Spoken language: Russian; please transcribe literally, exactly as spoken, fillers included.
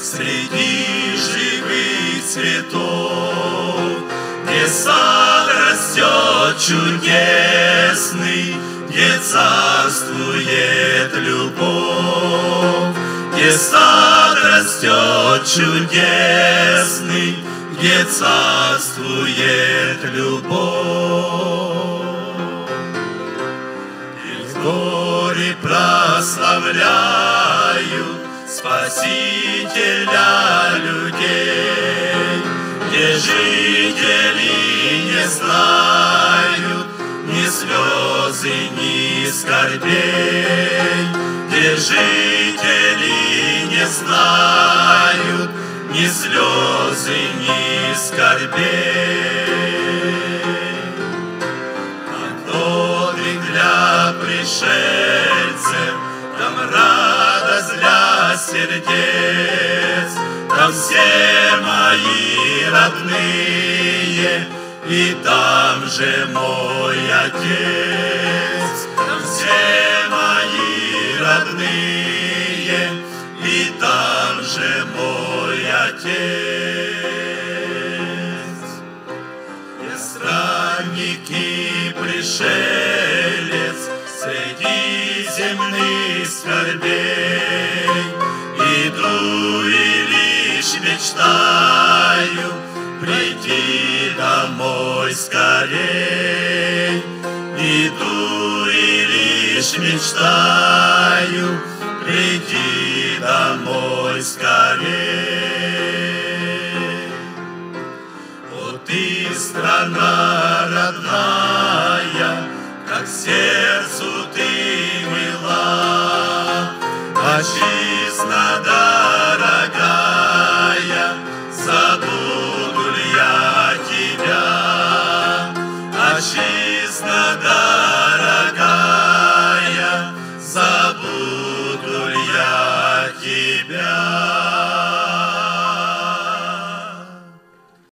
среди живых цветов, где сад растет чудесный, где царствует любовь, где сад растет чудесный, где царствует любовь. И в горе прославляют Спасителя людей, где жители не знают ни слезы, ни скорбей, где жители не знают ни слезы, ни скорбей. А подвиг для пришельцев, там радость для сердец, там все мои родные, и там же мой Отец, там все мои родные, и там же мой Отец. Я странник и пришелец среди земных скорбей, иду и лишь мечтаю прийти домой скорей. Иду и лишь мечтаю прийти домой скорей. Вот и страна родная, как сердцу